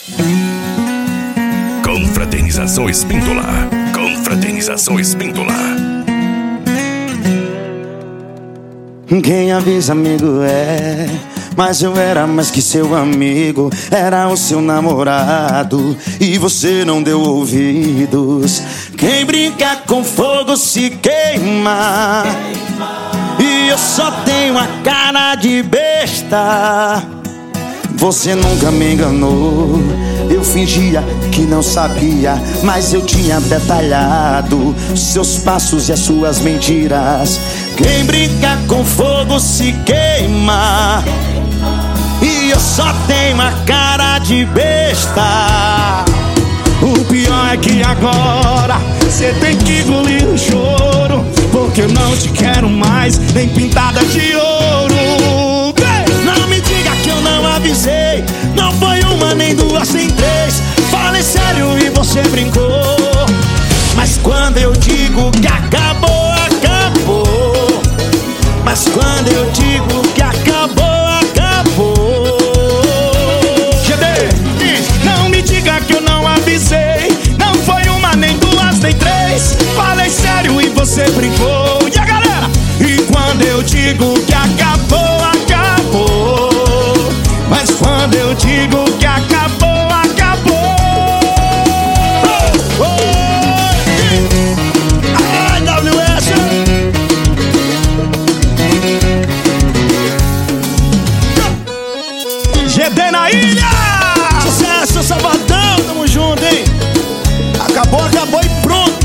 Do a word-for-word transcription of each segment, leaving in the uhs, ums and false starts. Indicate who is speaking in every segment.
Speaker 1: Confraternização Espíndola. Confraternização Espíndola.
Speaker 2: Quem avisa amigo é, mas eu era mais que seu amigo. Era o seu namorado e você não deu ouvidos. Quem brinca com fogo se queima, e eu só tenho a cara de besta. Você nunca me enganou, eu fingia que não sabia, mas eu tinha detalhado seus passos e as suas mentiras. Quem brinca com fogo se queima, e eu só tenho a cara de besta. O pior é que agora cê tem que engolir o choro, porque eu não te quero mais, nem pintada de ouro. Não me diga que eu não avisei, não foi uma, nem duas, nem três. Falei sério e você brincou, mas quando eu digo que acabou, acabou. Mas quando eu digo que acabou, acabou. G D, não me diga que eu não avisei, não foi uma, nem duas, nem três. Falei sério e você brincou. E a galera? E quando eu digo que acabou, acabou. Mas quando eu digo que acabou, acabou. Oh, oh. Ai, W S. G D na ilha. Sucesso, Salvadão, tamo junto, hein? Acabou, acabou e pronto.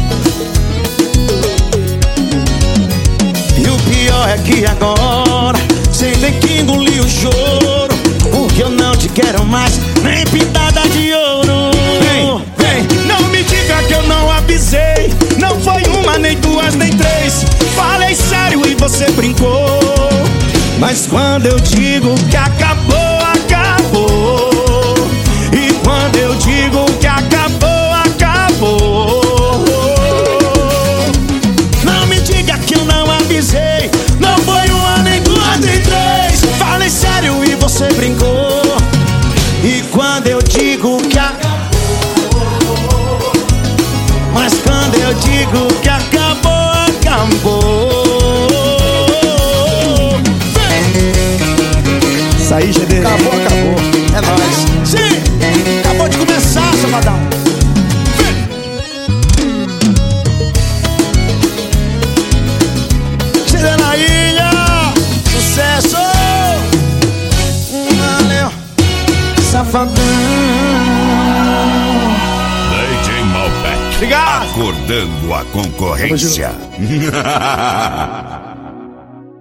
Speaker 2: E o pior é que agora cê tem que engolir o choro, porque eu não te quero mais, nem pintada de ouro. Vem, vem, não me diga que eu não avisei, não foi uma, nem duas, nem três. Falei sério e você brincou, mas quando eu digo que acabou, acabou. E quando eu digo que acabou, acabou. Não me diga que eu não avisei, não foi uma, nem duas, nem três. Falei sério e você brincou. E quando eu digo que acabou, mas quando eu digo que acabou, acabou. Isso aí, G D. Acabou, acabou. É nóis. Sim, acabou de começar, Salvadão. G D na ilha. Sucesso. Valeu. Safadão.
Speaker 1: D J Malbec.
Speaker 2: Obrigado.
Speaker 1: Acordando a concorrência.